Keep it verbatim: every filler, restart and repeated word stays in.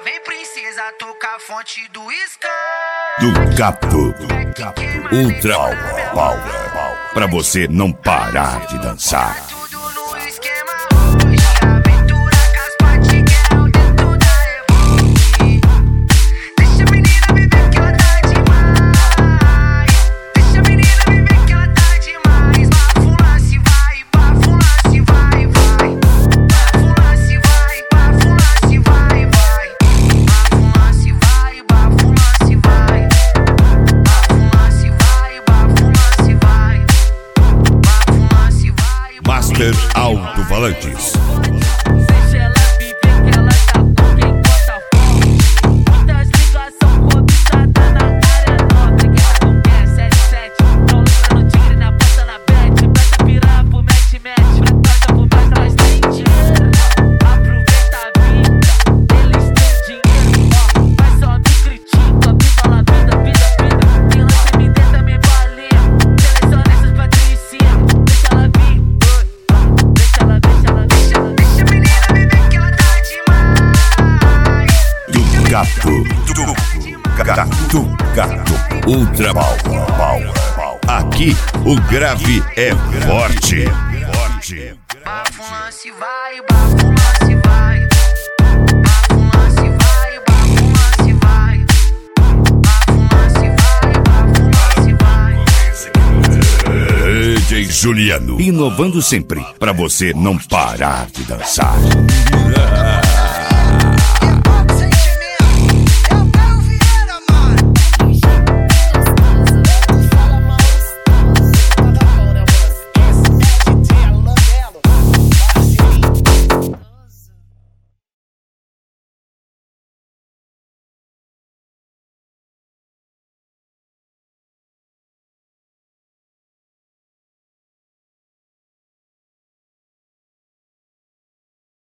vem princesa, toca a fonte do Scan. Do Gato, Ultra Power, pra você não parar de dançar. Tudo no esquema hoje, aventura com as patiquel dentro da Evoque. Deixa a menina viver que ela tá demais. Deixa a menina viver que ela tá demais. Bafula se vai, bafula se vai, vai. Bafula se vai, bafula se vai, vai. Bafula se vai, bafula se vai. Bafula se vai, bafula se vai. Bafula se vai. Master Alto-Falantes. Deixa ela viver que ela tá com quem conta forte. Muitas ligações cobiçadas na área nobre. Guerra com guerra, sete sete. Não lembra no tigre, na porta, na bet. Presta piranha pro match-match. Presta pro mais, elas têm dinheiro. Aproveita a vida, eles têm dinheiro. Ó, mas só me critica, viva la vida, vida, vida. Tem lance, me dê também balinha. Seleciona essas patricinhas. Deixa ela vir, deixa ela, deixa ela, deixa ela. Deixa a menina viver que ela tá demais. Do Gato, do Gato, Gato, Ultra Power. Aqui o grave é forte. Forte. Bafula se vai, bafula se vai. Bafula se vai, bafula se vai. Bafula se vai, bafula se vai. D J Juliano, inovando sempre, pra você não parar de dançar.